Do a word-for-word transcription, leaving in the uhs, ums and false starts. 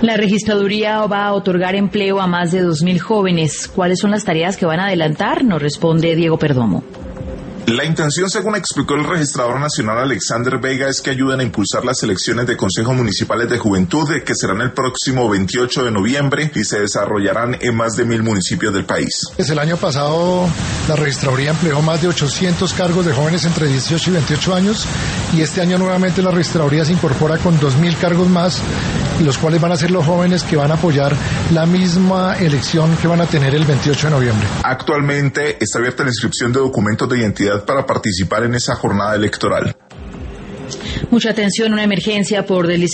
La registraduría va a otorgar empleo a más de dos mil jóvenes. ¿Cuáles son las tareas que van a adelantar? Nos responde Diego Perdomo. La intención, según explicó el registrador nacional Alexander Vega, es que ayuden a impulsar las elecciones de consejos municipales de juventud, que serán el próximo veintiocho de noviembre y se desarrollarán en más de mil municipios del país. Desde el año pasado, la registraduría empleó más de ochocientos cargos de jóvenes entre dieciocho y veintiocho años, y este año nuevamente la registraduría se incorpora con dos mil cargos más, los cuales van a ser los jóvenes que van a apoyar la misma elección que van a tener el veintiocho de noviembre. Actualmente está abierta la inscripción de documentos de identidad para participar en esa jornada electoral. Mucha atención, una emergencia por deslizamiento